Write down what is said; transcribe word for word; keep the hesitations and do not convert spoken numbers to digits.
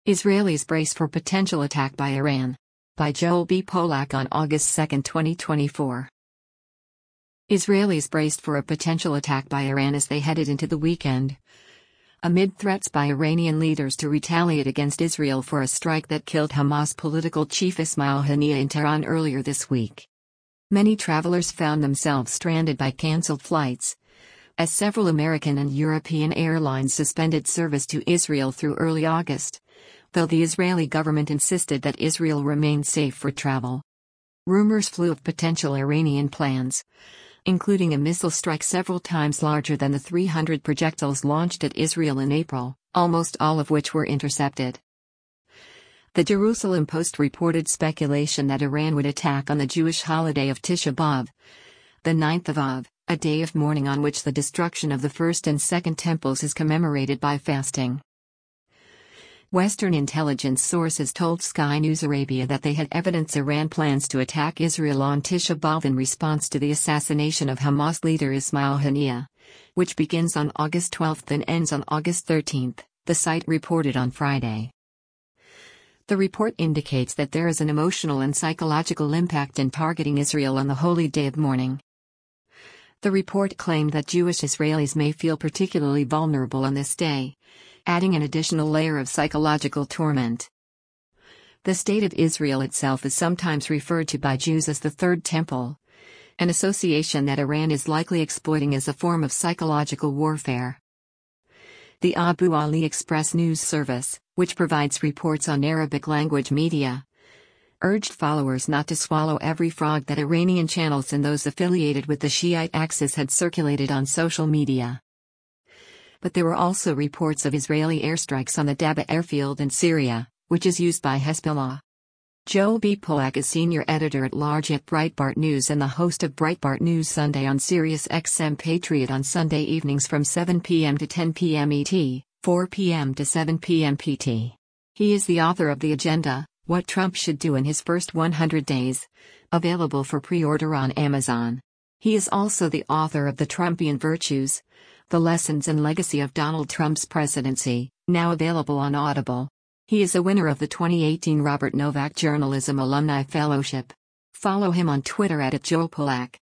Israelis brace for potential attack by Iran. By Joel B. Polak on August second, twenty twenty-four. Israelis braced for a potential attack by Iran as they headed into the weekend, amid threats by Iranian leaders to retaliate against Israel for a strike that killed Hamas political chief Ismail Haniyeh in Tehran earlier this week. Many travelers found themselves stranded by cancelled flights, as several American and European airlines suspended service to Israel through early August, though the Israeli government insisted that Israel remained safe for travel. Rumors flew of potential Iranian plans, including a missile strike several times larger than the three hundred projectiles launched at Israel in April, almost all of which were intercepted. The Jerusalem Post reported speculation that Iran would attack on the Jewish holiday of Tisha B'Av, the ninth of Av, a day of mourning on which the destruction of the first and second temples is commemorated by fasting. Western intelligence sources told Sky News Arabia that they had evidence Iran plans to attack Israel on Tisha B'Av in response to the assassination of Hamas leader Ismail Haniyeh, which begins on August twelfth and ends on August thirteenth, the site reported on Friday. The report indicates that there is an emotional and psychological impact in targeting Israel on the holy day of mourning. The report claimed that Jewish Israelis may feel particularly vulnerable on this day, adding an additional layer of psychological torment. The State of Israel itself is sometimes referred to by Jews as the Third Temple, an association that Iran is likely exploiting as a form of psychological warfare. The Abu Ali Express news service, which provides reports on Arabic-language media, urged followers not to swallow every frog that Iranian channels and those affiliated with the Shiite axis had circulated on social media. But there were also reports of Israeli airstrikes on the Daba airfield in Syria, which is used by Hezbollah. Joel B. Polak is senior editor-at-large at Breitbart News and the host of Breitbart News Sunday on Sirius X M Patriot on Sunday evenings from seven p m to ten p m E T, four p m to seven p m P T. He is the author of The Agenda, What Trump Should Do in His First one hundred days, available for pre-order on Amazon. He is also the author of The Trumpian Virtues, The Lessons and Legacy of Donald Trump's Presidency, now available on Audible. He is a winner of the twenty eighteen Robert Novak Journalism Alumni Fellowship. Follow him on Twitter at Joel Polak.